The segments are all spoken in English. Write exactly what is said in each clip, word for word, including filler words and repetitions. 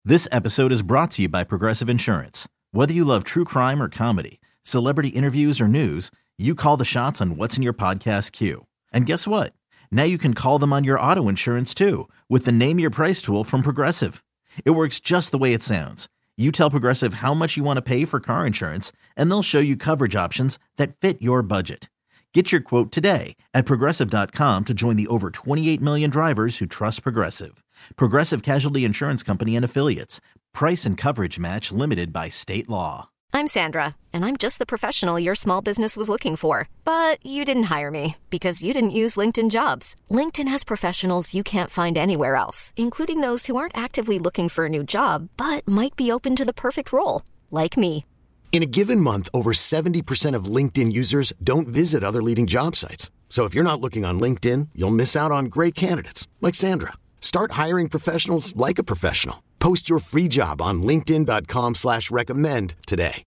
This episode is brought to you by Progressive Insurance. Whether you love true crime or comedy, celebrity interviews or news, you call the shots on what's in your podcast queue. And guess what? Now you can call them on your auto insurance too with the Name Your Price tool from Progressive. It works just the way it sounds. You tell Progressive how much you want to pay for car insurance, and they'll show you coverage options that fit your budget. Get your quote today at Progressive dot com to join the over twenty-eight million drivers who trust Progressive. Progressive Casualty Insurance Company and Affiliates. Price and coverage match limited by state law. I'm Sandra, and I'm just the professional your small business was looking for. But you didn't hire me because you didn't use LinkedIn Jobs. LinkedIn has professionals you can't find anywhere else, including those who aren't actively looking for a new job, but might be open to the perfect role, like me. In a given month, over seventy percent of LinkedIn users don't visit other leading job sites. So if you're not looking on LinkedIn, you'll miss out on great candidates like Sandra. Start hiring professionals like a professional. Post your free job on linkedin dot com slash recommend today.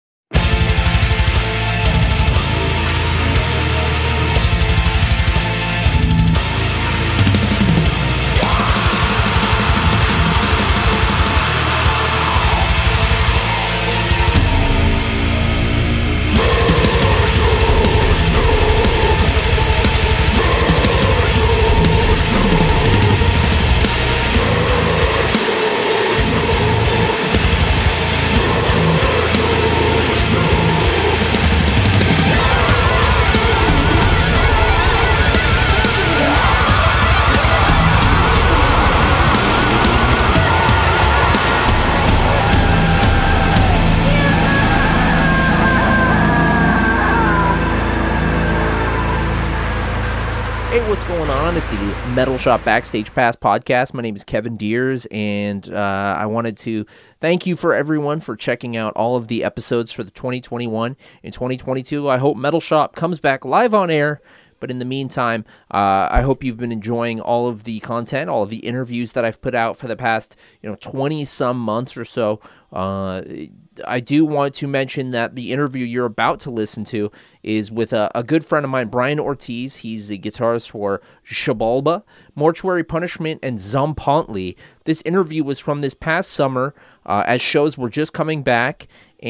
What's going on? It's the Metal Shop Backstage Pass podcast. My name is Kevin Deers, and uh, I wanted to thank you for everyone for checking out all of the episodes for the twenty twenty-one and twenty twenty-two. I hope Metal Shop comes back live on air, but in the meantime, uh, I hope you've been enjoying all of the content, all of the interviews that I've put out for the past, you know, twenty-some months or so. Uh, I do want to mention that the interview you're about to listen to is with a, a good friend of mine, Brian Ortiz. He's the guitarist for Xibalba, Mortuary Punishment, and Zompantli. This interview was from this past summer, uh, as shows were just coming back,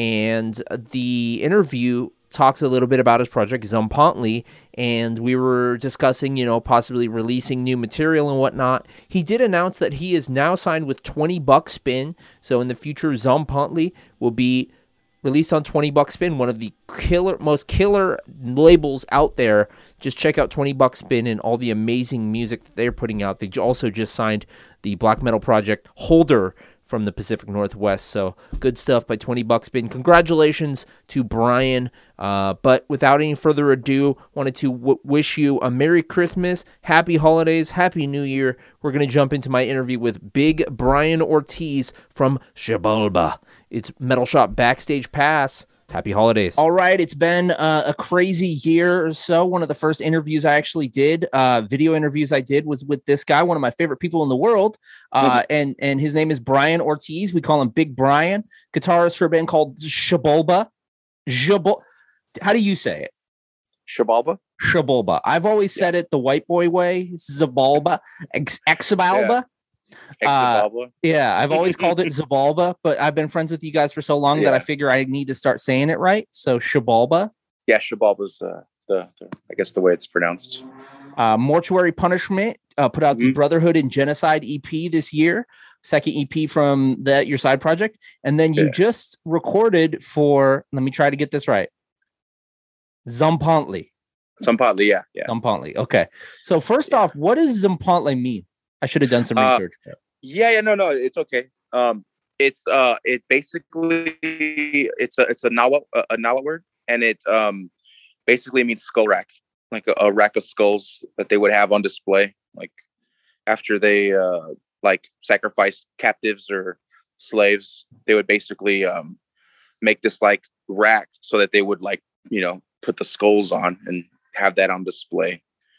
and the interview talks a little bit about his project, Zompantli, and we were discussing, you know, possibly releasing new material and whatnot. He did announce that he is now signed with twenty buck Spin, so in the future, Zompantli will be released on twenty buck Spin, one of the killer, most killer labels out there. Just check out twenty buck Spin and all the amazing music that they're putting out. They also just signed the black metal project Holder from the Pacific Northwest, so good stuff by twenty buck Spin. Congratulations to Brian, uh, but without any further ado, wanted to w- wish you a Merry Christmas, Happy Holidays, Happy New Year. We're going to jump into my interview with Big Brian Ortiz from Xibalba. It's Metal Shop Backstage Pass. Happy holidays. All right, it's been uh, a crazy year or so. One of the first interviews I actually did, uh, video interviews I did, was with this guy, one of my favorite people in the world, uh, mm-hmm. and and his name is Brian Ortiz. We call him Big Brian, guitarist for a band called Xibalba. Xibalba. How do you say it? Xibalba. Xibalba. I've always said yeah. it the white boy way. Zabalba. Ex- Exabalba. Yeah. Uh, yeah, I've always called it Zabalba, but I've been friends with you guys for so long yeah. that I figure I need to start saying it right. So Xibalba. Yeah, Xibalba's uh, the, the, I guess, the way it's pronounced. Uh, Mortuary Punishment uh, put out mm-hmm. the Brotherhood and Genocide E P this year, second E P from that your side project, and then you yeah. just recorded for. Let me try to get this right. Zompantli. Zompantli, yeah, yeah. Zompantli. Okay. So first yeah. off, what does Zompantli mean? I should have done some research. Uh, yeah, yeah, no, no, it's okay. Um, it's uh, it basically it's a it's a Nawa a, a Nawa word, and it um basically means skull rack, like a, a rack of skulls that they would have on display, like after they uh like sacrificed captives or slaves, they would basically um make this like rack so that they would like you know put the skulls on and have that on display.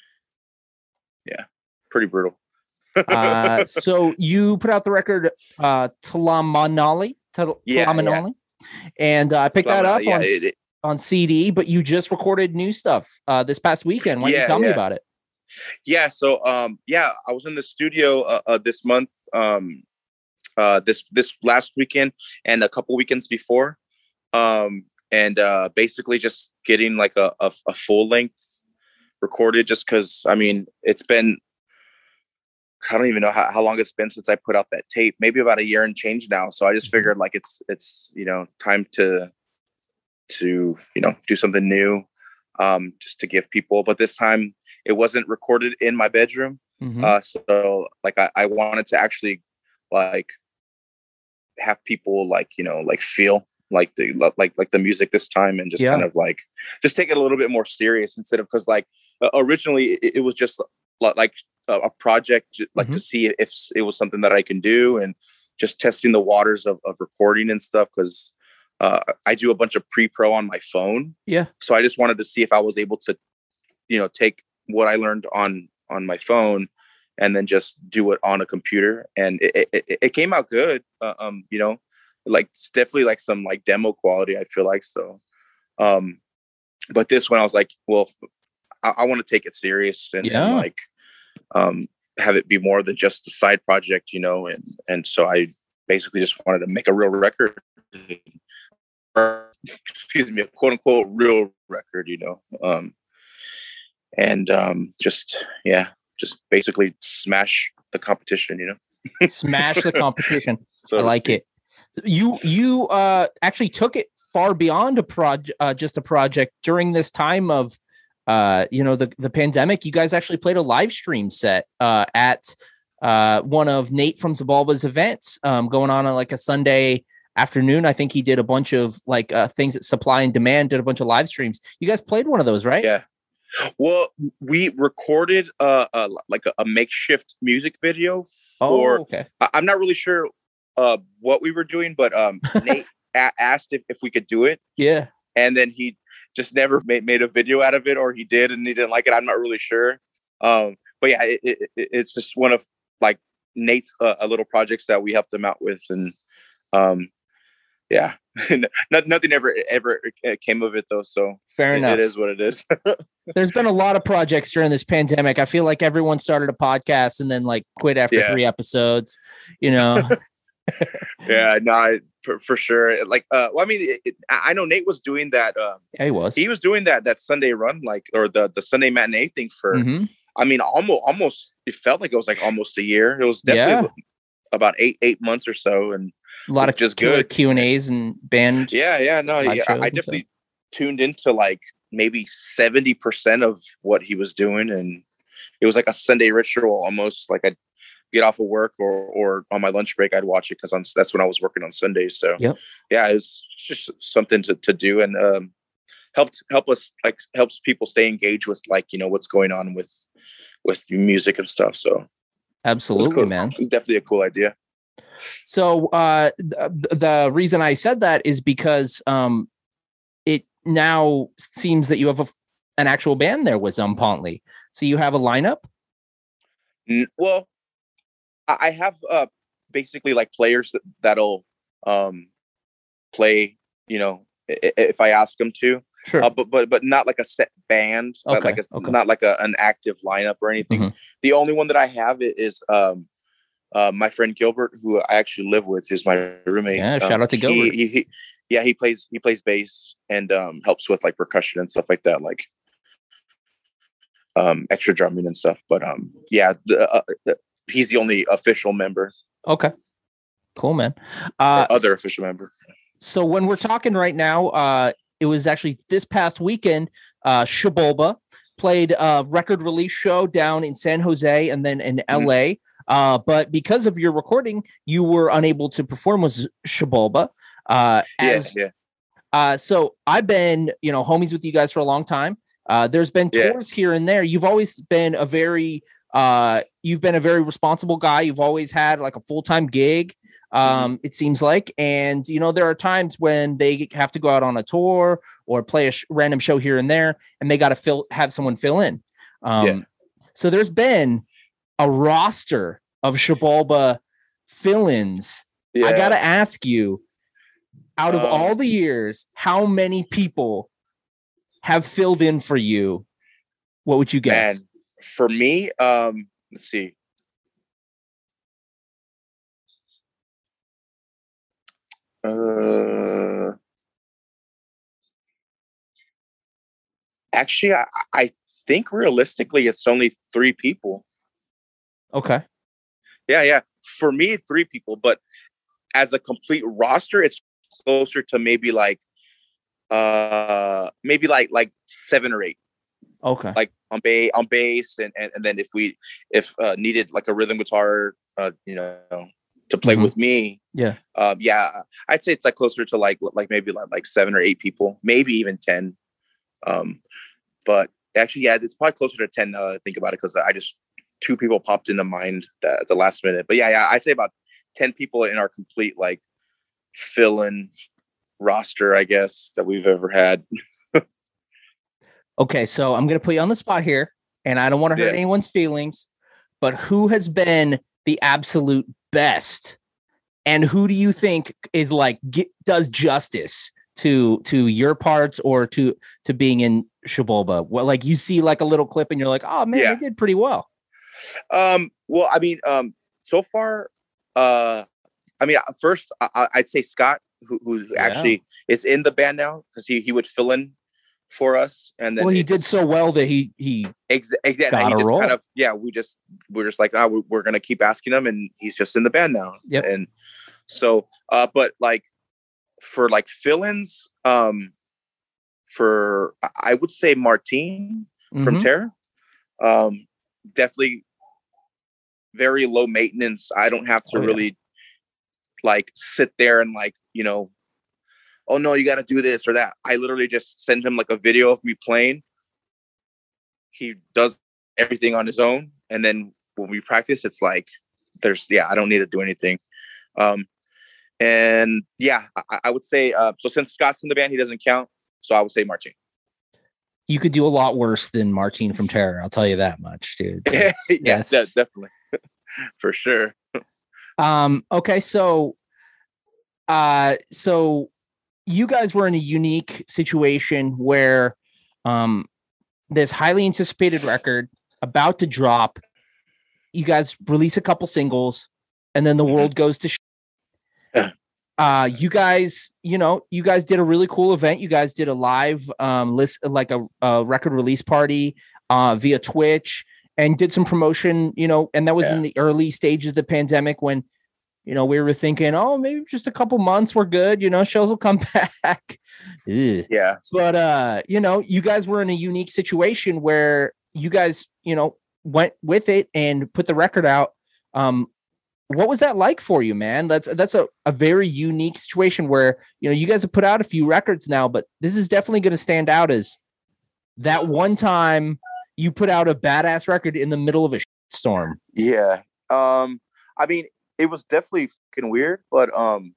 Yeah, pretty brutal. uh, so you put out the record uh, Tlamanali, Tlamanali, yeah, yeah. and uh, I picked that up yeah, on, it, it, on C D, but you just recorded new stuff uh, this past weekend. Why don't yeah, you tell yeah. me about it? Yeah, so um, yeah, I was in the studio uh, uh, this month um, uh, this this last weekend and a couple weekends before, um, and uh, basically just getting like a, a, a full length recorded. Just because I mean, it's been I don't even know how, how long it's been since I put out that tape. Maybe about a year and change now. So I just figured like it's it's you know time to to you know do something new, um, just to give people. But this time it wasn't recorded in my bedroom. Mm-hmm. Uh, so like I, I wanted to actually like have people like, you know, like feel like the, like, like the music this time and just yeah. kind of like, just take it a little bit more serious instead of, cause like uh, originally it, it was just like a, a project, like mm-hmm. to see if it was something that I can do and just testing the waters of, of recording and stuff. Cause uh, I do a bunch of pre-pro on my phone. Yeah. So I just wanted to see if I was able to, you know, take what I learned on, on my phone and then just do it on a computer. And it, it, it came out good. Uh, um, you know, like it's definitely like some like demo quality, I feel like. So, um, but this one I was like, well, I, I want to take it serious and, yeah. and like, um, have it be more than just a side project, you know? And, and so I basically just wanted to make a real record, or, excuse me, a quote unquote real record, you know? Um, and, um, just, yeah. just basically smash the competition, you know, smash the competition. So I like it. So you, you, uh, actually took it far beyond a project, uh, just a project during this time of, uh, you know, the, the pandemic. You guys actually played a live stream set, uh, at, uh, one of Nate from Xibalba's events, um, going on on like a Sunday afternoon. I think he did a bunch of like, uh, things that Supply and Demand did a bunch of live streams. You guys played one of those, right? Yeah. Well, we recorded uh, uh like a, a makeshift music video for. Oh, okay. I, I'm not really sure uh what we were doing, but um Nate a- asked if, if we could do it. Yeah, and then he just never made, made a video out of it, or he did and he didn't like it. I'm not really sure. Um, but yeah, it, it, it's just one of like Nate's uh, little projects that we helped him out with, and um. Yeah, nothing ever ever came of it though. So fair it, enough. It is what it is. There's been a lot of projects during this pandemic. I feel like everyone started a podcast and then like quit after yeah. three episodes. You know. yeah, no, for, for sure. Like, uh, well, I mean, it, it, I know Nate was doing that. Um, yeah, he was. He was doing that that Sunday run, like, or the the Sunday matinee thing for. Mm-hmm. I mean, almost almost. It felt like it was like almost a year. It was definitely yeah. about eight eight months or so, and. A lot of just good Q and A's and band. Yeah, yeah, no, yeah. I definitely tuned into like maybe seventy percent of what he was doing, and it was like a Sunday ritual almost. Like I'd get off of work or or on my lunch break, I'd watch it because that's when I was working on Sundays. So yep. yeah, it was just something to, to do, and um, helped help us like helps people stay engaged with like you know what's going on with with music and stuff. So absolutely, cool. man, definitely a cool idea. So uh, the, the reason I said that is because um, it now seems that you have a, an actual band there with Zompantly. So you have a lineup? Well, I have uh, basically like players that, that'll um, play, you know, if I ask them to. Sure. Uh, but but but not like a set band, okay. like a, okay. not like a, an active lineup or anything. Mm-hmm. The only one that I have is um, Uh, my friend Gilbert, who I actually live with, is my roommate. Yeah, shout um, out to Gilbert. He, he, he, yeah, he plays he plays bass and um, helps with like percussion and stuff like that, like um, extra drumming and stuff. But um, yeah, the, uh, the, he's the only official member. Okay, cool, man. Uh, other official member. So when we're talking right now, uh, it was actually this past weekend. Uh, Xibalba played a record release show down in San Jose and then in L A. Mm-hmm. Uh, but because of your recording, you were unable to perform with Xibalba. Uh, as, yeah, yeah. Uh, so I've been, you know, homies with you guys for a long time. Uh, there's been tours yeah. here and there. You've always been a very, uh, you've been a very responsible guy. You've always had like a full-time gig. Um, mm-hmm. It seems like, and you know, there are times when they have to go out on a tour or play a sh- random show here and there, and they got to fill, have someone fill in. Um, yeah. So there's been a roster of Xibalba fill-ins. Yeah. I gotta ask you, out of um, all the years, how many people have filled in for you? What would you guess? Man, for me, um, let's see. Uh, actually, I, I think realistically, it's only three people. Okay. Yeah, yeah. For me, three people, but as a complete roster, it's closer to maybe like, uh, maybe like like seven or eight. Okay. Like on bass, on bass, and, and and then if we if uh, needed like a rhythm guitar, uh, you know, to play Mhm. with me, Yeah. um, yeah, I'd say it's like closer to like like maybe like, like seven or eight people, maybe even ten. Um, but actually, yeah, it's probably closer to ten. Now that I think about it, because I just two people popped into mind that, at the last minute. But yeah, yeah, I'd say about ten people in our complete like fill-in roster, I guess, that we've ever had. Okay, so I'm going to put you on the spot here, and I don't want to hurt Yeah. anyone's feelings, but who has been the absolute best, and who do you think is like get, does justice to to your parts or to to being in Xibalba? Well, like you see like a little clip, and you're like, oh man, Yeah. they did pretty well. Um, well, I mean, um, so far, uh, I mean, first I, I'd say Scott, who who's Yeah. actually is in the band now, because he he would fill in for us, and then Well, he it did just- so well that he he ex- exactly got he a just role. kind of yeah we just we're just like oh we're, we're gonna keep asking him, and he's just in the band now. Yep. And so, uh, but like for like fill-ins, um, for I would say Martine from Mhm. Terror, um, definitely very low maintenance. I don't have to Oh, yeah. really like sit there and like, you know, oh no, you got to do this or that. I literally just send him like a video of me playing. He does everything on his own. And then when we practice, it's like, there's, yeah, I don't need to do anything. Um, and yeah, I, I would say, uh, so since Scott's in the band, he doesn't count. So I would say Martine. You could do a lot worse than Martine from Terror. I'll tell you that much, dude. That's, yeah, that's- de- definitely. For sure. Um, okay, so uh so you guys were in a unique situation where um this highly anticipated record about to drop. You guys release a couple singles, and then the Mhm. world goes to sh- uh you guys, you know, you guys did a really cool event. You guys did a live um list like a, a record release party uh via Twitch, and did some promotion, you know, and that was Yeah. in the early stages of the pandemic when, you know, we were thinking, oh, maybe just a couple months we're good, you know, shows will come back. Ugh. Yeah. But uh, you know, you guys were in a unique situation where you guys, you know, went with it and put the record out. Um, what was that like for you, man? That's that's a, a very unique situation where, you know, you guys have put out a few records now, but this is definitely going to stand out as that one time you put out a badass record in the middle of a storm. Yeah. Um, I mean, it was definitely fucking weird, but um,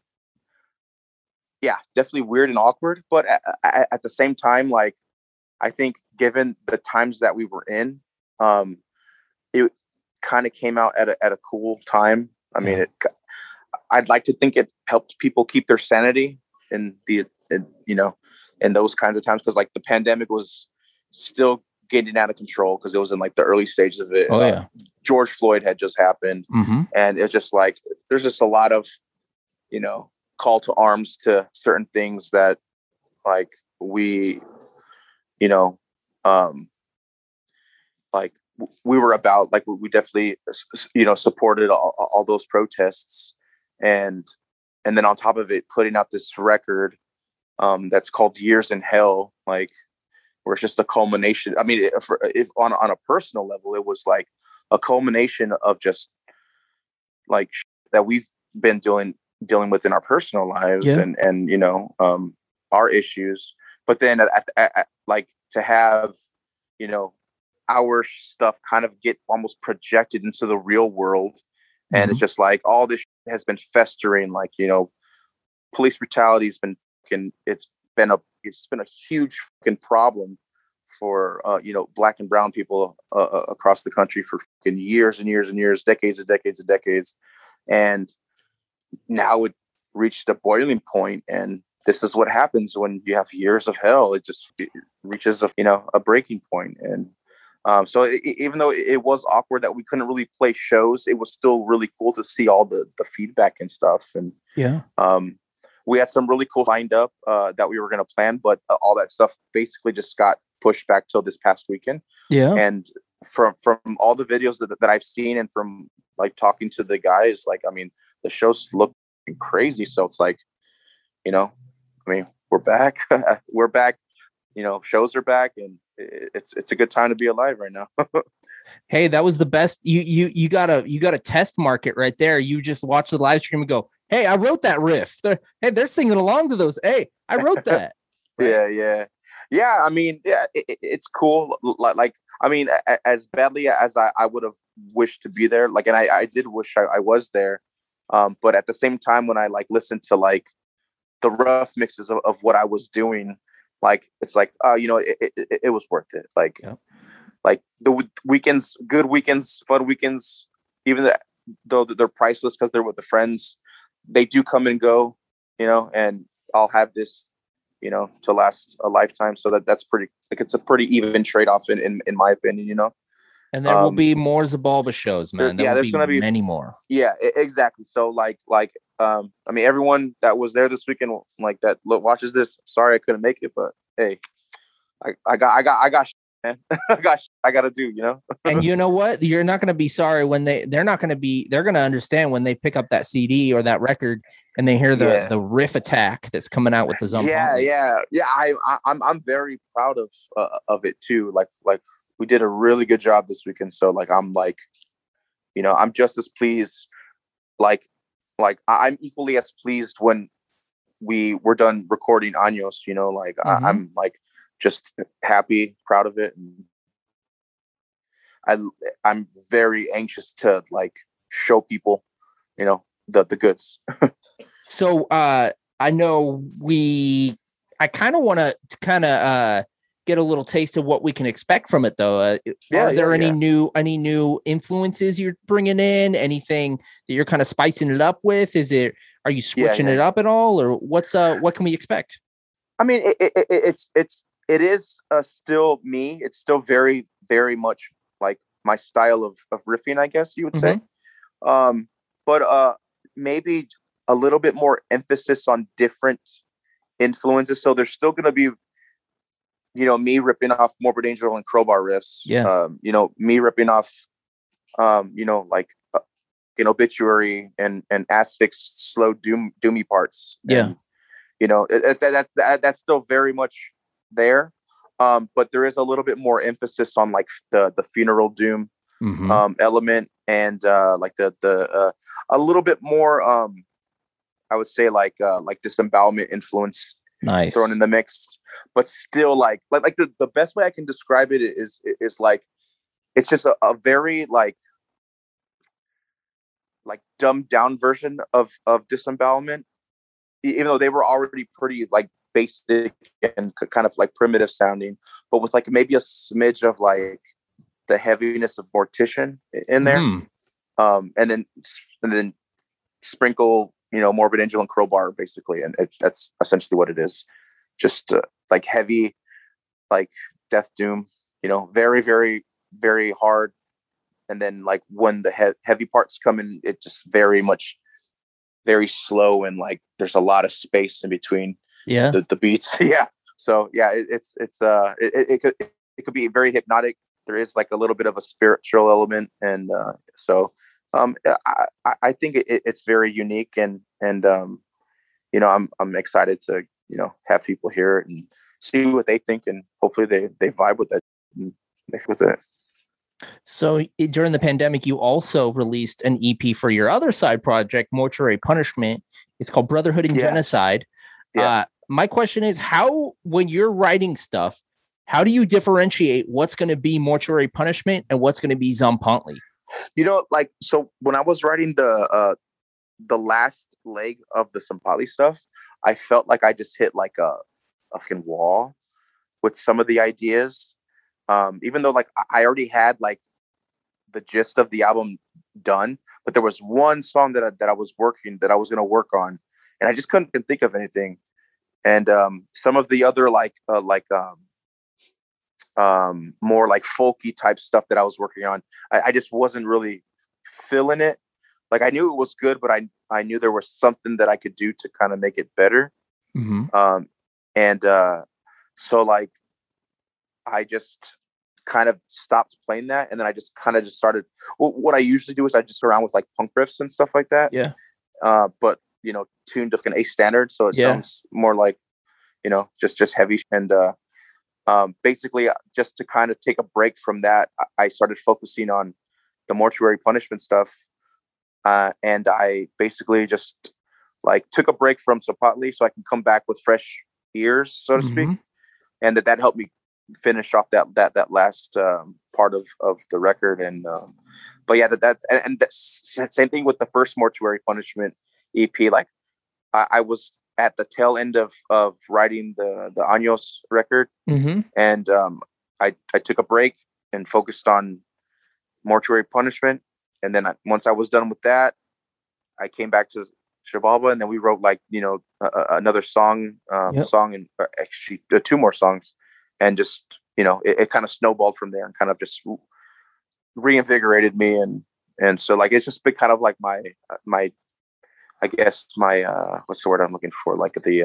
yeah, definitely weird and awkward. But at, at, at the same time, like, I think given the times that we were in, um, it kind of came out at a, at a cool time. I mean, it, I'd like to think it helped people keep their sanity in the, in, you know, in those kinds of times. Cause like the pandemic was still getting out of control, because it was in like the early stages of it. Oh, Uh, yeah. George Floyd had just happened. Mm-hmm. And it's just like, there's just a lot of, you know, call to arms to certain things that like we, you know, um, like we were about, like we definitely, you know, supported all, all those protests. And, and then on top of it, putting out this record um, that's called Years in Hell, like, where it's just a culmination. I mean, if, if on, on a personal level, it was like a culmination of just like that we've been doing, dealing with in our personal lives. Yeah. and, and, you know, um, our issues, but then at, at, at, like to have, you know, our stuff kind of get almost projected into the real world. And Mm-hmm. it's just like, all this has been festering, like, you know, police brutality has been fucking, it's been a, it's been a huge fucking problem for, uh, you know, black and brown people uh, across the country for fucking years and years and years, decades and decades and decades. And now it reached a boiling point, and this is what happens when you have years of hell. It just it reaches a, you know, a breaking point. And um, so it, even though it was awkward that we couldn't really play shows, it was still really cool to see all the, the feedback and stuff. And Yeah. um, we had some really cool lined up uh, that we were going to plan, but uh, all that stuff basically just got pushed back till this past weekend. Yeah. And from from all the videos that, that I've seen and from like talking to the guys, like, I mean, the shows look crazy. So it's like, you know, I mean, we're back. we're back. You know, shows are back, and it's it's a good time to be alive right now. Hey, that was the best. You you you got a you got a test market right there. You just watch the live stream and go, "Hey, I wrote that riff." They're, hey, they're singing along to those. Hey, I wrote that. Right? Yeah, yeah, yeah. I mean, yeah, it, it's cool. Like, like, I mean, as badly as I, I would have wished to be there, like, and I, I did wish I, I was there. Um, but at the same time, when I like listened to like the rough mixes of, of what I was doing, like, it's like, uh, you know, it, it, it was worth it. Like, yeah. like the weekends, good weekends, fun weekends, even though they're priceless because they're with the friends, they do come and go, you know, and I'll have this, you know, to last a lifetime. So that that's pretty, like, it's a pretty even trade-off in, in, in my opinion, you know? And there um, will be more Zabalba shows, man. There yeah, there's going to be many more. Yeah, exactly. So like, like, um, I mean, everyone that was there this weekend, like that look, watches this. Sorry, I couldn't make it, but hey, I, I got, I got, I got, man. I got, I got to do, you know. And you know what? You're not going to be sorry when they, they're not going to be, they're going to understand when they pick up that C D or that record and they hear the yeah. the riff attack that's coming out with the Zombie. Yeah, yeah, yeah. I, I, I'm, I'm very proud of, uh, of it too. Like, like. We did a really good job this weekend. So like, I'm like, you know, I'm just as pleased, like, like I'm equally as pleased when we were done recording Años, you know, like mm-hmm. I, I'm like just happy, proud of it. And I, I'm very anxious to like show people, you know, the, the goods. So uh, I know we, I kind of want to kind of, uh, get a little taste of what we can expect from it, though. Uh, yeah, are there yeah, any yeah. new any new influences you're bringing in? Anything that you're kind of spicing it up with? Is it are you switching yeah, yeah. it up at all, or what's uh what can we expect? I mean, it, it, it, it's it's it is uh, still me. It's still very very much like my style of of riffing, I guess you would say. Mm-hmm. Um, but uh, maybe a little bit more emphasis on different influences. So there's still going to be, you know, me ripping off Morbid Angel and Crowbar riffs. Yeah. Um, you know, me ripping off, um, you know, like, uh, in Obituary and, and Asphyx slow doom, doomy parts. Yeah. And, you know, it, it, that, that, that's still very much there. Um, but there is a little bit more emphasis on like the, the funeral doom, mm-hmm. um, element and, uh, like the, the, uh, a little bit more, um, I would say like, uh, like disembowelment influence. Nice. Thrown in the mix, but still like like like the, the best way I can describe it is is like it's just a, a very like like dumbed down version of of disembowelment, even though they were already pretty like basic and kind of like primitive sounding, but with like maybe a smidge of like the heaviness of Mortician in there, mm. um, and then and then sprinkle, you know, Morbid Angel and Crowbar basically. And it, that's essentially what it is. Just uh, like heavy, like death doom, you know, very, very, very hard. And then like when the he- heavy parts come in, it just very much, very slow. And like, there's a lot of space in between yeah. the, the beats. yeah. So yeah, it, it's, it's, uh, it, it, it could, it could be very hypnotic. There is like a little bit of a spiritual element. And uh, so, Um, I, I think it, it's very unique and, and, um, you know, I'm, I'm excited to, you know, have people hear it and see what they think and hopefully they, they vibe with that and mix with it. So during the pandemic, you also released an E P for your other side project, Mortuary Punishment. It's called Brotherhood and yeah. Genocide. Yeah. Uh, my question is how, when you're writing stuff, how do you differentiate what's going to be Mortuary Punishment and what's going to be Zompantli? You know, like, so when I was writing the uh, the last leg of the Zompantli stuff, I felt like I just hit like a, a fucking wall with some of the ideas. Um, even though like I already had like the gist of the album done, but there was one song that I, that I was working that I was going to work on, and I just couldn't think of anything. And um, some of the other like uh, like um, um more like folky type stuff that I was working on, I, I just wasn't really feeling it. Like I knew it was good, but I I knew there was something that I could do to kind of make it better. Mm-hmm. Um, and uh, so like, I just kind of stopped playing that, and then I just kind of just started. Well, what I usually do is I just around with like punk riffs and stuff like that. Yeah. Uh, but you know, tuned to an A standard, so it Yeah. sounds more like, you know, just just heavy. And uh, um, basically, just to kind of take a break from that, I started focusing on the Mortuary Punishment stuff, uh, and I basically just like took a break from Zapatli so I can come back with fresh ears, so to Mm-hmm. speak, and that that helped me finish off that that that last um, part of of the record. And um, but yeah, that that and, and that's same thing with the first Mortuary Punishment E P. Like I, I was at the tail end of of writing the the Años record, Mm-hmm. and um, I I took a break and focused on Mortuary Punishment, and then I, once I was done with that, I came back to Xibalba, and then we wrote like you know uh, another song, um, Yep. song, and uh, actually uh, two more songs, and just you know it, it kind of snowballed from there, and kind of just reinvigorated me, and and so like it's just been kind of like my my I guess my uh, what's the word I'm looking for, like the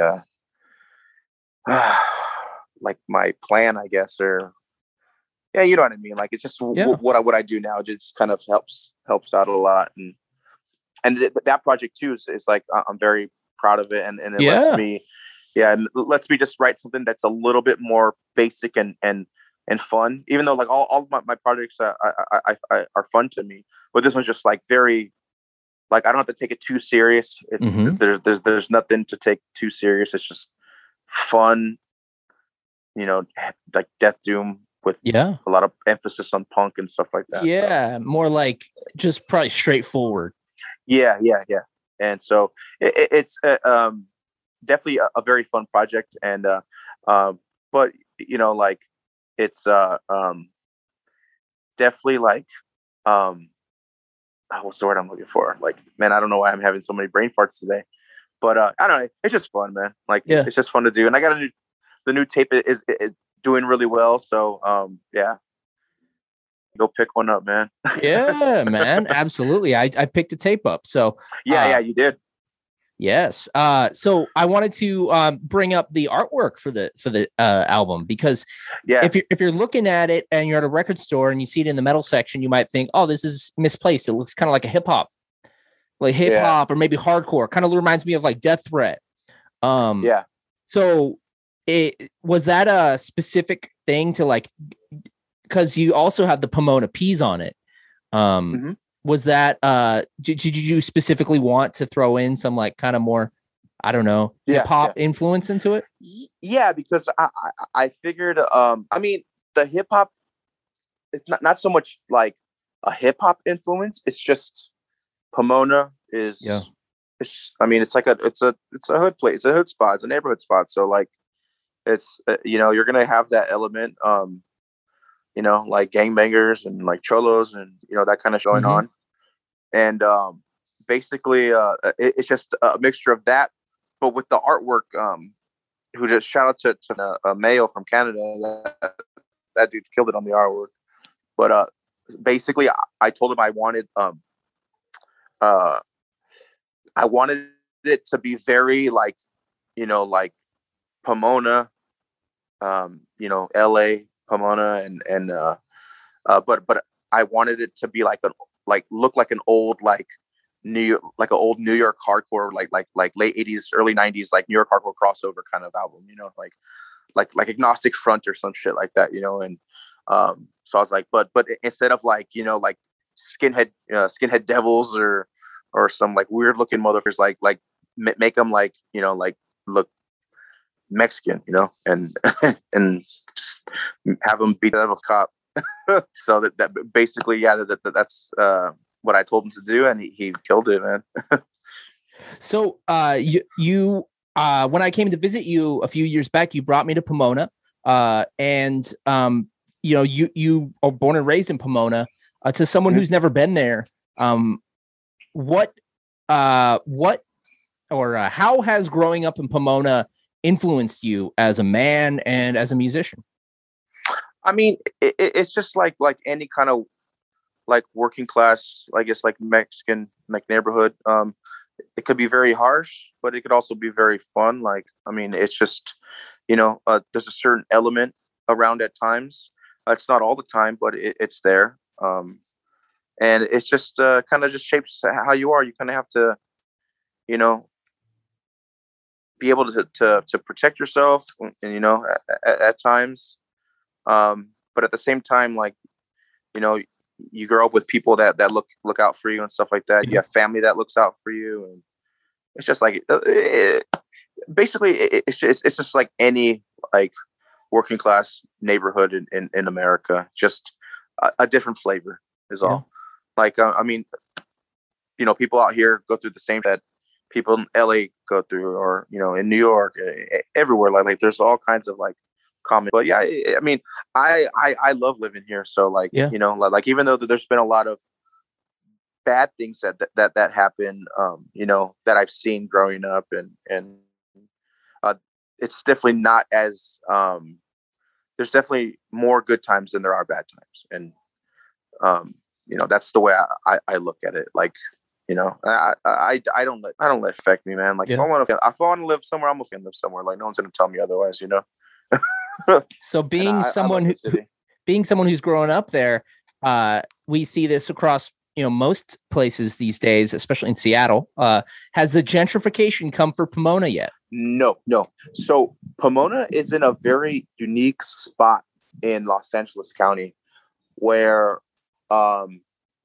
uh, like my plan, I guess, or yeah, you know what I mean. Like it's just w- Yeah. what I what I do now just kind of helps helps out a lot, and and th- that project too is, is like I'm very proud of it, and, and it Yeah. lets me, yeah, and it lets me just write something that's a little bit more basic and and and fun. Even though like all, all of my, my projects uh, I, I, I, are fun to me, but this one's just like very like I don't have to take it too serious. It's Mhm. there's there's there's nothing to take too serious. It's just fun, you know, like Death Doom with Yeah. a lot of emphasis on punk and stuff like that. So, Yeah. More like just probably straightforward. yeah, yeah, yeah. And so it, it, it's uh, um, definitely a, a very fun project. And uh, um, but you know, like it's uh, um, definitely like um, oh, what's the word I'm looking for? Like, man, I don't know why I'm having so many brain farts today. But uh, I don't know. It's just fun, man. Like, Yeah. it's just fun to do. And I got a new, the new tape is, is, is doing really well. So, um, yeah, go pick one up, man. Yeah, man. Absolutely. I, I picked a tape up. So yeah, uh, yeah, you did. yes. Uh, so I wanted to um, bring up the artwork for the for the uh, album because Yeah, if you're if you're looking at it and you're at a record store and you see it in the metal section, you might think, oh, this is misplaced. It looks kind of like a hip hop, like hip hop or maybe hardcore. Kind of reminds me of like Death Threat. Um, yeah. So it was that a specific thing to like, because you also have the Pomona Peas on it. Um, Mhm. Was that uh, did, did you specifically want to throw in some like kind of more, I don't know, Yeah, hip hop yeah. influence into it? Y- Yeah, because I, I, I figured, um, I mean, the hip hop, it's not, not so much like a hip hop influence. It's just Pomona is, Yeah. It's, I mean, it's like a, it's a, it's a hood place. It's a hood spot. It's a neighborhood spot. So like, it's, uh, you know, you're going to have that element, um, you know, like gangbangers and like cholos and, you know, that kind of going Mhm. on. And, um, basically, uh, it, it's just a mixture of that, but with the artwork, um, who just shout out to, to uh, uh, Mayo from Canada. That, that dude killed it on the artwork. But, uh, basically I, I told him I wanted, um, uh, I wanted it to be very like, you know, like Pomona, um, you know, L A, Pomona, and and uh, uh, but but I wanted it to be like an like look like an old like New York, like an old New York hardcore, like like like late eighties, early nineties, like New York hardcore crossover kind of album, you know, like like like Agnostic Front or some shit like that, you know, and um, so I was like, but but instead of like you know like skinhead uh, skinhead devils or or some like weird looking motherfuckers, like like m- make them like you know like look Mexican, you know, and and just have them beat out of a cop. So that that basically, yeah, that, that that's uh, what I told him to do, and he, he killed it, man. So uh, you you uh, when I came to visit you a few years back, you brought me to Pomona, uh, and um, you know you you are born and raised in Pomona. Uh, to someone Mhm. who's never been there, um, what uh, what or uh, how has growing up in Pomona influenced you as a man and as a musician? I mean, it, it, it's just like like any kind of like working class, I guess, like Mexican like neighborhood. Um, it could be very harsh, but it could also be very fun. Like, I mean, it's just, you know, uh, there's a certain element around at times. Uh, it's not all the time, but it, it's there. Um, and it's just uh, kind of just shapes how you are. You kind of have to, you know, be able to to, to protect yourself, and, you know, at, at times. Um, but at the same time, like, you know, you grow up with people that, that look, look out for you and stuff like that. You have family that looks out for you. And it's just like, it, it, basically it, it's just, it's just like any like working class neighborhood in, in, in America, just a, a different flavor is all. Yeah. Like, uh, I mean, you know, people out here go through the same that people in L A go through, or, you know, in New York, everywhere. Like, like there's all kinds of like common, but yeah, I, I mean, I, I, I love living here. So like, yeah. you know, like, like, even though there's been a lot of bad things that, that, that, that happen, um, you know, that I've seen growing up, and, and, uh, it's definitely not as, um, there's definitely more good times than there are bad times. And, um, you know, that's the way I, I, I look at it. Like, you know, I, I, I don't let, I don't let it affect me, man. Like, yeah. if I want to, if I want to live somewhere, I'm going to live somewhere. Like, no one's going to tell me otherwise, you know? So being I, someone I who, being someone who's grown up there, uh, we see this across, you know, most places these days, especially in Seattle. Uh, has the gentrification come for Pomona yet? No, no. So Pomona is in a very unique spot in Los Angeles County, where um,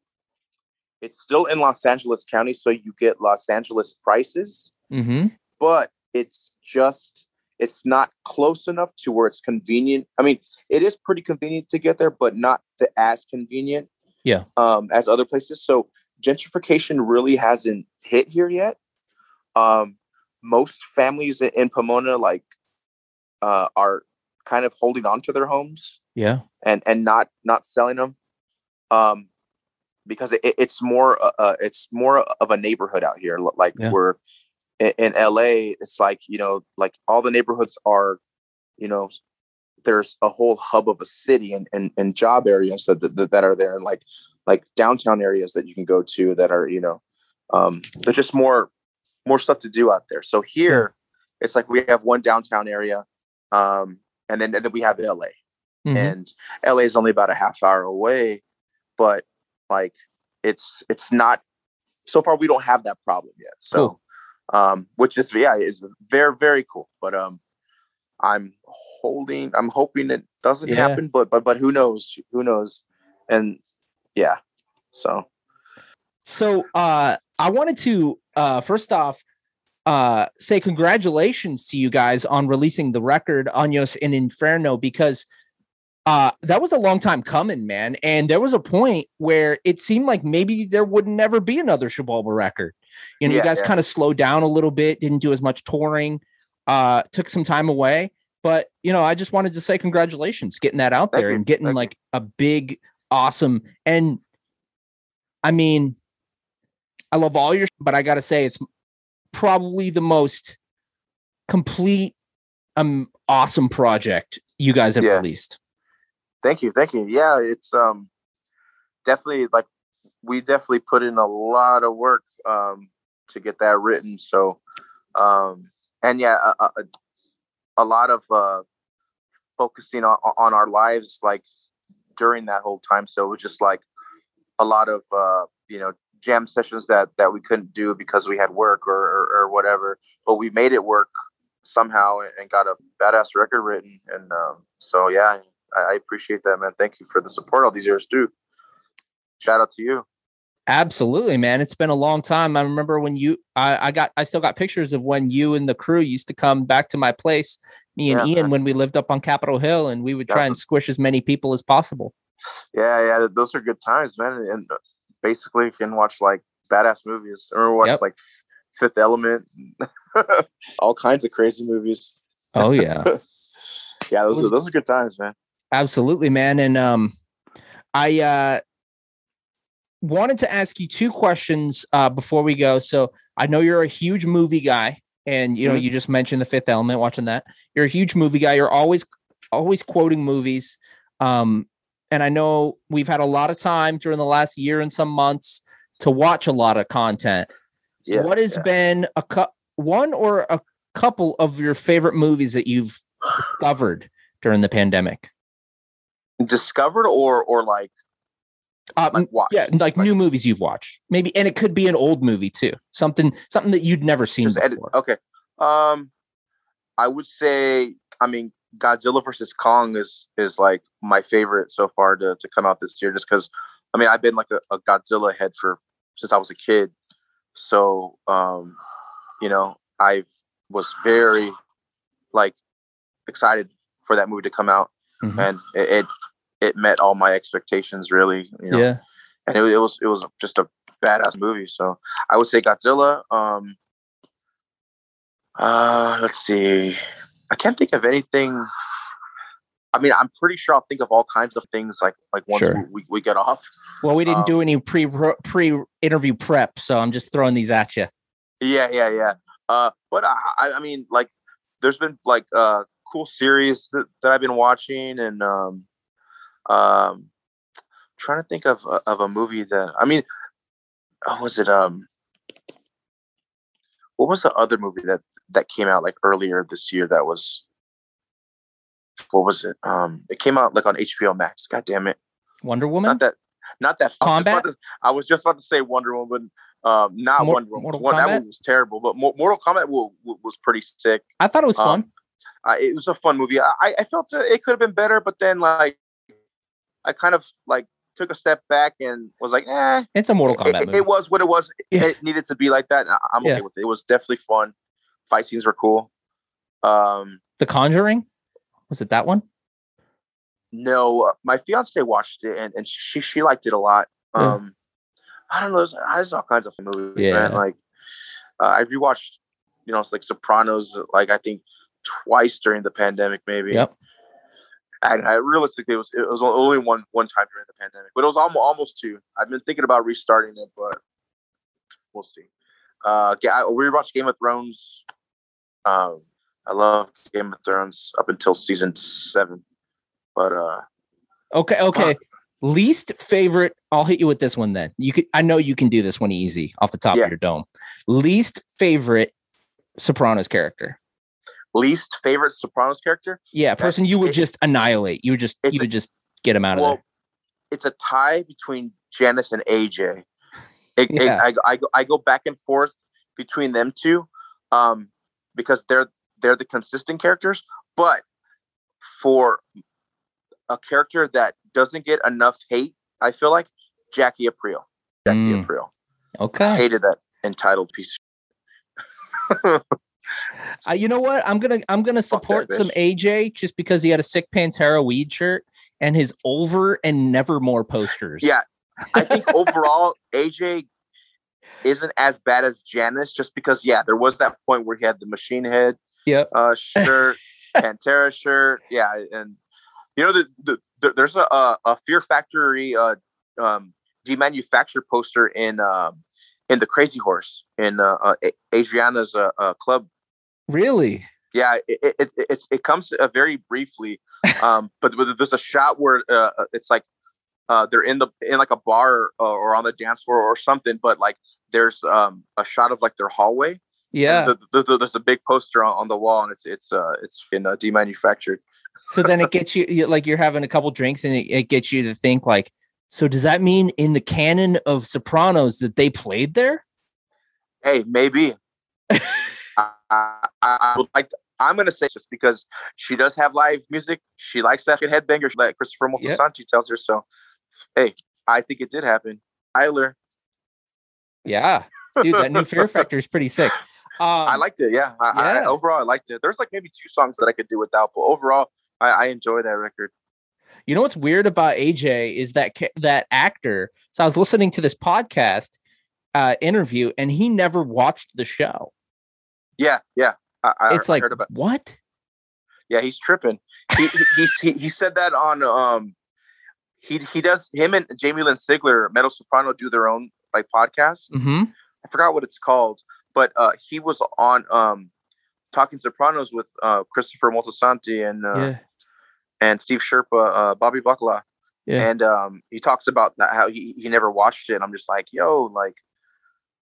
it's still in Los Angeles County, so you get Los Angeles prices, mm-hmm. but it's just, it's not close enough to where it's convenient. I mean, it is pretty convenient to get there, but not the as convenient yeah. um, as other places. So gentrification really hasn't hit here yet. Um, most families in Pomona, like, uh, are kind of holding on to their homes. Yeah. And, and not, not selling them. Um, because it, it's more, uh, it's more of a neighborhood out here. Like yeah. we're, in L A, it's like, you know, like all the neighborhoods are, you know, there's a whole hub of a city and, and, and job areas that, that that are there, and like like downtown areas that you can go to that are, you know, um, there's just more more stuff to do out there. So here, it's like we have one downtown area, um, and then and then we have L A, mm-hmm. and L A is only about a half hour away, but like it's it's not so far. We don't have that problem yet. So. Cool. Um, which is, yeah, is very, very cool. But, um, I'm holding, I'm hoping it doesn't yeah. happen, but, but, but who knows, who knows? And yeah, so. So, uh, I wanted to, uh, first off, uh, say congratulations to you guys on releasing the record Años en Inferno, because, uh, that was a long time coming, man. And there was a point where it seemed like maybe there would never be another Xibalba record. You know, yeah, you guys yeah. kind of slowed down a little bit, didn't do as much touring, uh, took some time away. But, you know, I just wanted to say congratulations, getting that out Thank there you. and getting Thank like you. a big, awesome. And I mean, I love all your, but I got to say, it's probably the most complete, um, awesome project you guys have yeah. released. Thank you. Thank you. Yeah, it's um definitely like, we definitely put in a lot of work um, to get that written. So, um, and yeah, a, a, a lot of uh, focusing on, on our lives, like during that whole time. So it was just like a lot of, uh, you know, jam sessions that, that we couldn't do because we had work or, or, or whatever, but we made it work somehow and got a badass record written. And um, so, yeah, I, I appreciate that, man. Thank you for the support all these years too. Shout out to you. Absolutely, man. It's been a long time. I remember when you, I, I got, I still got pictures of when you and the crew used to come back to my place, me and yeah, Ian, man. When we lived up on Capitol Hill, and we would try yeah. and squish as many people as possible. Yeah, yeah, those are good times, man. And basically, you can watch like badass movies, or watch yep. like Fifth Element, all kinds of crazy movies. Oh yeah, yeah, those are those are good times, man. Absolutely, man. And um, I uh. wanted to ask you two questions uh, before we go. So I know you're a huge movie guy, and you know, mm-hmm. you just mentioned The Fifth Element, watching that. You're a huge movie guy. You're always, always quoting movies. Um, and I know we've had a lot of time during the last year and some months to watch a lot of content. Yeah. What has yeah. been a cu- one or a couple of your favorite movies that you've discovered during the pandemic? Discovered or or like, uh, like watched? Yeah, like, like new movies you've watched, maybe, and it could be an old movie too. Something something that you'd never seen Just before. edit, okay. Um, I would say, I mean, Godzilla versus Kong is is like my favorite so far to to come out this year, just because, I mean, I've been like a, a Godzilla head for since I was a kid. So, um, you know, I was very like excited for that movie to come out, mm-hmm. and it, it it met all my expectations, really. You know? Yeah, and it, it was it was just a badass movie. So I would say Godzilla. Um, uh, let's see. I can't think of anything. I mean, I'm pretty sure I'll think of all kinds of things like like once sure. we, we get off. Well, we didn't um, do any pre pre interview prep, so I'm just throwing these at you. Yeah, yeah, yeah. Uh, but I, I mean, like, there's been like uh cool series that, that I've been watching, and um, um, trying to think of of a movie that I mean, oh, was it um, what was the other movie that that came out like earlier this year that was. What was it? Um, it came out like on H B O Max. God damn it! Wonder Woman. Not that. Not that. Combat. I was, to, I was just about to say Wonder Woman. Um, not Mor- Wonder Woman. Mortal One, Kombat? That one was terrible, but Mortal Kombat was, was pretty sick. I thought it was um, fun. I, it was a fun movie. I, I felt it could have been better, but then like, I kind of like took a step back and was like, eh. It's a Mortal Kombat it, movie. It was what it was. Yeah. It needed to be like that. I'm okay yeah. with it. It was definitely fun. Fight scenes were cool. Um, The Conjuring. Was it that one? No, uh, my fiance watched it and, and she she liked it a lot. Um, yeah. I don't know. There's, there's all kinds of movies, yeah. man. Like uh, I rewatched, you know, it's like Sopranos, like I think twice during the pandemic, maybe. Yep. And I realistically, it was it was only one one time during the pandemic, but it was almost almost two. I've been thinking about restarting it, but we'll see. Uh, we rewatched Game of Thrones. Um, I love Game of Thrones up until season seven. But uh okay, okay. Uh, Least favorite, I'll hit you with this one then. You could I know you can do this one easy off the top yeah. of your dome. Least favorite Sopranos character. Least favorite Sopranos character? Yeah, person you would it, just annihilate. You would just you would a, just get him out well, of there. It's a tie between Janice and A J. It, yeah. it, I, I, I go back and forth between them two, um, because they're they're the consistent characters, but for a character that doesn't get enough hate, I feel like Jackie Aprile. Jackie mm. Aprile. Okay. I hated that entitled piece. uh, you know what? I'm gonna I'm gonna support some A J just because he had a sick Pantera weed shirt and his Over and Nevermore posters. Yeah, I think overall A J isn't as bad as Janice, just because yeah, there was that point where he had the Machine Head yep. uh, shirt, Pantera shirt, yeah, and. You know, the, the, the, there's a, a, a Fear Factory uh, um, demanufactured poster in uh, in the Crazy Horse in uh, uh, Adriana's uh, uh, club. Really? Yeah, it it it, it comes uh, very briefly, um, but there's a shot where uh, it's like uh, they're in the in like a bar uh, or on the dance floor or something, but like there's um, a shot of like their hallway. Yeah, the, the, the, there's a big poster on, on the wall, and it's it's uh, it's in uh, demanufactured. So then it gets you like you're having a couple drinks and it, it gets you to think like, so does that mean in the canon of Sopranos that they played there? Hey, maybe. I, I, I would like to, I'm going to say just because she does have live music. She likes that headbanger like Christopher Moltisanti yep. tells her. So, hey, I think it did happen. Tyler. Yeah. Dude, that new Fear Factor is pretty sick. Um, I liked it. Yeah. I, yeah. I, overall, I liked it. There's like maybe two songs that I could do without, but overall, I, I enjoy that record. You know what's weird about A J is that that actor. So I was listening to this podcast uh, interview, and he never watched the show. Yeah, yeah. I, I, it's I like heard about what? Yeah, he's tripping. He he, he he said that on um. He he does him and Jamie Lynn Sigler, Metal Soprano, do their own like podcast. Mm-hmm. I forgot what it's called, but uh, he was on um. Talking Sopranos with uh, Christopher Moltisanti and uh, yeah. and Steve Sherpa, uh, Bobby Bacala, yeah. and um, he talks about that, how he, he never watched it. And I'm just like, yo, like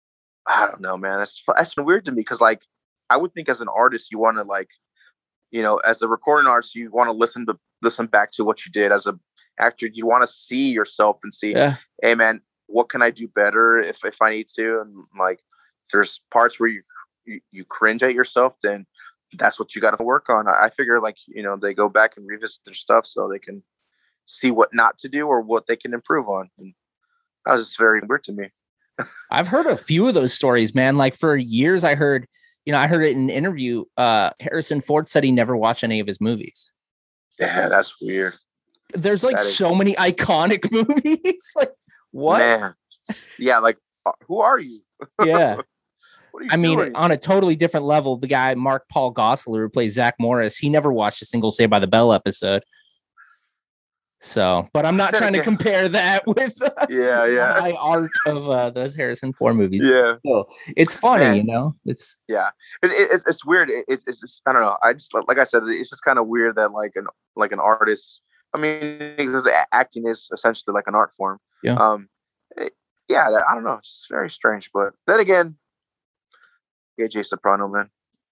I don't know, man. It's that's weird to me because like I would think as an artist you want to like, you know, as a recording artist you want to listen to listen back to what you did. As a actor you want to see yourself and see, yeah. hey man, what can I do better if if I need to? And like, if there's parts where you you, you cringe at yourself, then that's what you got to work on. I, I figure like, you know, they go back and revisit their stuff so they can see what not to do or what they can improve on. And that was just very weird to me. I've heard a few of those stories, man. Like for years, I heard, you know, I heard it in an interview. Uh, Harrison Ford said he never watched any of his movies. Yeah, that's weird. There's like is- so many iconic movies. Like what? Man. Yeah, like who are you? Yeah. What are you I mean, doing? on a totally different level, the guy Mark Paul Gosselaar who plays Zach Morris, he never watched a single Saved by the Bell episode. So, but I'm not trying to compare that with uh, yeah, yeah, my art of uh, those Harrison Ford movies. yeah. So it's funny, Man. you know. It's Yeah, it, it, it's weird. It, it, it's just, I don't know. I just like I said, it's just kind of weird that like an like an artist. I mean, because acting is essentially like an art form. Yeah. Um. It, yeah. That, I don't know. It's just very strange. But then again, A J Soprano, man.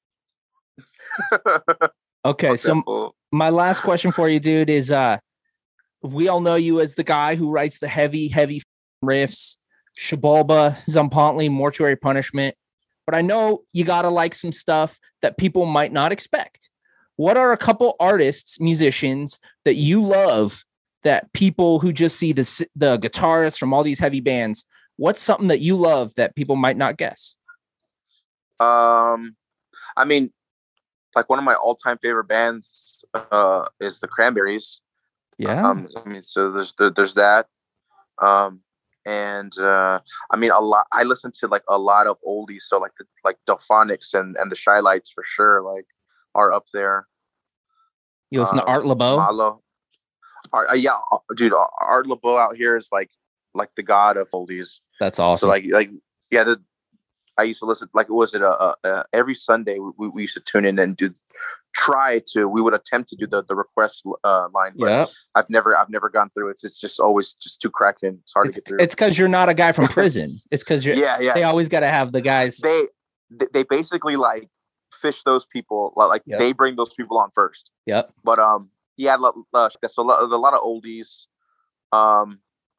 okay. So my last question for you, dude, is uh, we all know you as the guy who writes the heavy, heavy riffs, Xibalba, Zompantli, Mortuary Punishment. But I know you gotta like some stuff that people might not expect. What are a couple artists, musicians that you love that people who just see the the guitarists from all these heavy bands? What's something that you love that people might not guess? Um, I mean, like one of my all-time favorite bands uh, is the Cranberries. Yeah. Um, I mean, so there's the, there's that. Um, and uh, I mean, a lot. I listen to like a lot of oldies, so like the like Delphonics and and the Shy Lights for sure, like are up there. You listen um, to Art Laboe? Malo. Art, uh, yeah, dude, Art Laboe out here is like like the god of oldies. That's awesome. So like like yeah, the I used to listen like was it a, a, a every Sunday we, we used to tune in and do try to we would attempt to do the the request uh, line, but yeah. I've never I've never gone through it. It's, it's just always just too cracking. It's hard it's, to get through. It's because you're not a guy from prison. It's because you're yeah yeah. They always got to have the guys. They they basically like fish those people like yep. they bring those people on first. Yep. But um yeah, uh, that's a lot a lot of oldies. Um.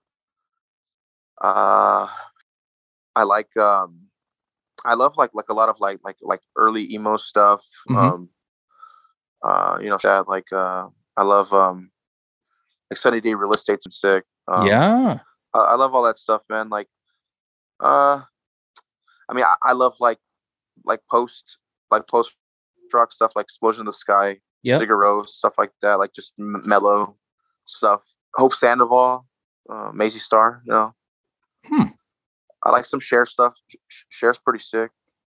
Uh, I like um. I love like like a lot of like like like early emo stuff. Mm-hmm. Um, uh, you know that like uh, I love um, like Sunny Day Real Estate's sick. Um, yeah, I, I love all that stuff, man. Like, uh, I mean, I, I love like like post like post rock stuff, like Explosion in the Sky, yeah, Sigur Rós, stuff like that. Like just m- mellow stuff. Hope Sandoval, uh, Maisie Star, you know. Hmm. I like some Cher stuff. Cher's pretty sick.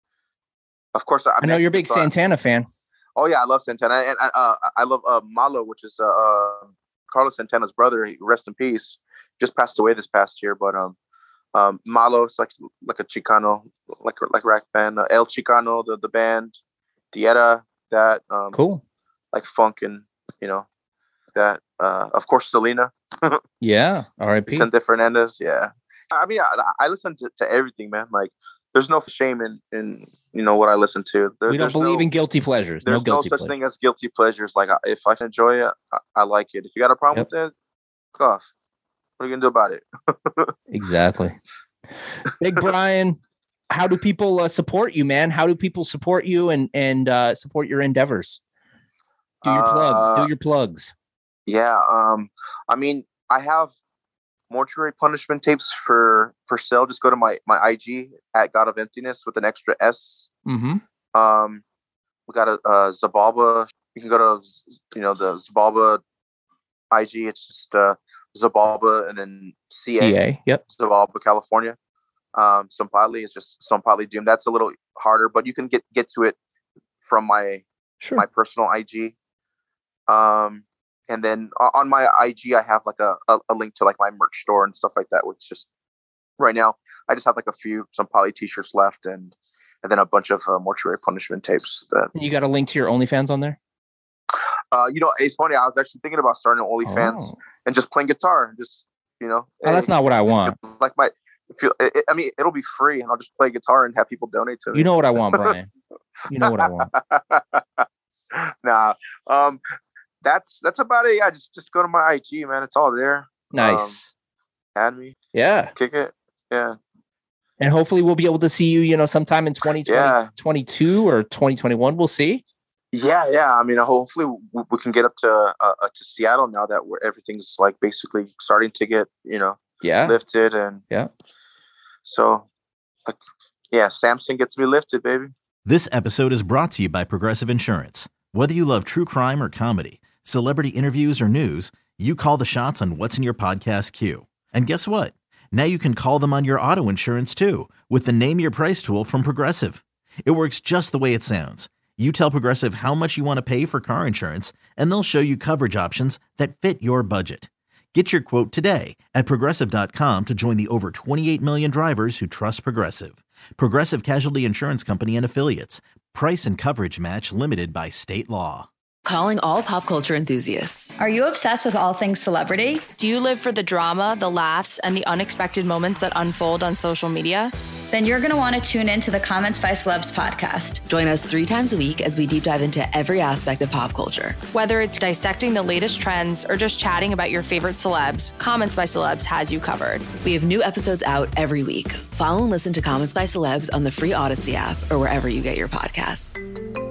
Of course, I, I know you're a big uh, Santana fan. Oh yeah, I love Santana, and uh, I love uh, Malo, which is uh, uh, Carlos Santana's brother. He, rest in peace. Just passed away this past year, but um, um, Malo is like like a Chicano, like like rock band. Uh, El Chicano, the the band, Dieta, that um, cool, like funk and you know that. Uh, of course, Selena. yeah, R I P Vicente Fernandez. Yeah. I mean, I, I listen to, to everything, man. Like, there's no shame in, in you know, what I listen to. There, we don't believe no, in guilty pleasures. There's no guilty no such pleasures. thing as guilty pleasures. Like, if I can enjoy it, I, I like it. If you got a problem yep. with it, fuck off. What are you going to do about it? Exactly. Big Brian, how do people uh, support you, man? How do people support you and, and uh, support your endeavors? Do your plugs. Uh, do your plugs. Yeah. Um. I mean, I have Mortuary Punishment tapes for for sale. Just go to my my I G at God of Emptiness with an extra S. Mm-hmm. Um, we got a, a Xibalba. You can go to you know the Xibalba I G. It's just uh, Xibalba and then C A. C A. Yep. Xibalba, California. Um, Zompantli is just Zompantli Doom. That's a little harder, but you can get get to it from my sure. my personal I G. Um. And then on my I G, I have like a, a, a link to like my merch store and stuff like that, which just right now I just have like a few, some poly t-shirts left and, and then a bunch of uh, Mortuary Punishment tapes. That you got a link to your OnlyFans on there? Uh, you know, it's funny. I was actually thinking about starting an OnlyFans oh. and just playing guitar and just, you know. Oh, that's not what I want. Like my, Feel, it, I mean, it'll be free, and I'll just play guitar and have people donate to me. You know what I want, Brian. You know what I want. nah, um, that's that's about it. Yeah, just just go to my I G, man. It's all there. Nice. Um, add me. Yeah. Kick it. Yeah. And hopefully we'll be able to see you, you know, sometime in twenty twenty-two yeah. or twenty twenty-one. We'll see. Yeah, yeah. I mean, hopefully we, we can get up to uh, to Seattle now that we're, everything's like basically starting to get, you know, yeah, lifted, and yeah. So, like, yeah, Samson gets me lifted, baby. This episode is brought to you by Progressive Insurance. Whether you love true crime or comedy, celebrity interviews or news, you call the shots on what's in your podcast queue. And guess what? Now you can call them on your auto insurance too with the Name Your Price tool from Progressive. It works just the way it sounds. You tell Progressive how much you want to pay for car insurance, and they'll show you coverage options that fit your budget. Get your quote today at Progressive dot com to join the over twenty-eight million drivers who trust Progressive. Progressive Casualty Insurance Company and Affiliates. Price and coverage match limited by state law. Calling all pop culture enthusiasts. Are you obsessed with all things celebrity? Do you live for the drama, the laughs, and the unexpected moments that unfold on social media? Then you're going to want to tune in to the Comments by Celebs podcast. Join us three times a week as we deep dive into every aspect of pop culture. Whether it's dissecting the latest trends or just chatting about your favorite celebs, Comments by Celebs has you covered. We have new episodes out every week. Follow and listen to Comments by Celebs on the free Odyssey app or wherever you get your podcasts.